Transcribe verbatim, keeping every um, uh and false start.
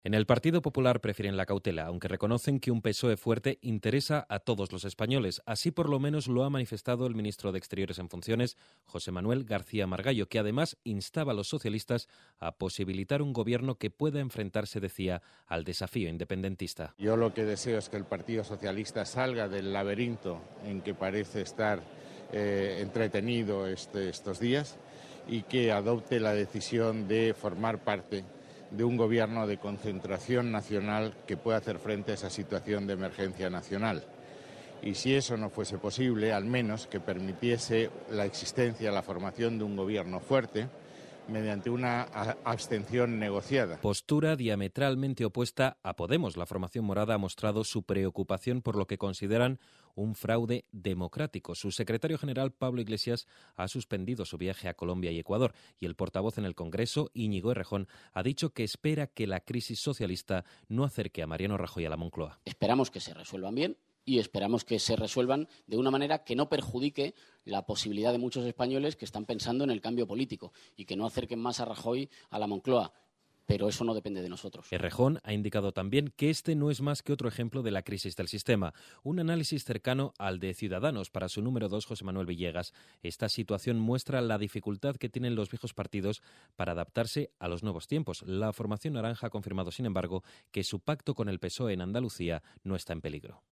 En el Partido Popular prefieren la cautela, aunque reconocen que un P S O E fuerte interesa a todos los españoles. Así por lo menos lo ha manifestado el ministro de Exteriores en funciones, José Manuel García Margallo, que además instaba a los socialistas a posibilitar un gobierno que pueda enfrentarse, decía, al desafío independentista. Yo lo que deseo es que el Partido Socialista salga del laberinto en que parece estar eh, entretenido este, estos días y que adopte la decisión de formar parte de un gobierno de concentración nacional que pueda hacer frente a esa situación de emergencia nacional. Y si eso no fuese posible, al menos que permitiese la existencia, la formación de un gobierno fuerte mediante una abstención negociada. Postura diametralmente opuesta a Podemos. La formación morada ha mostrado su preocupación por lo que consideran un fraude democrático. Su secretario general, Pablo Iglesias, ha suspendido su viaje a Colombia y Ecuador y el portavoz en el Congreso, Íñigo Errejón, ha dicho que espera que la crisis socialista no acerque a Mariano Rajoy a la Moncloa. Esperamos que se resuelvan bien y esperamos que se resuelvan de una manera que no perjudique la posibilidad de muchos españoles que están pensando en el cambio político y que no acerquen más a Rajoy a la Moncloa. Pero eso no depende de nosotros. Errejón ha indicado también que este no es más que otro ejemplo de la crisis del sistema. Un análisis cercano al de Ciudadanos para su número dos, José Manuel Villegas. Esta situación muestra la dificultad que tienen los viejos partidos para adaptarse a los nuevos tiempos. La formación naranja ha confirmado, sin embargo, que su pacto con el P S O E en Andalucía no está en peligro.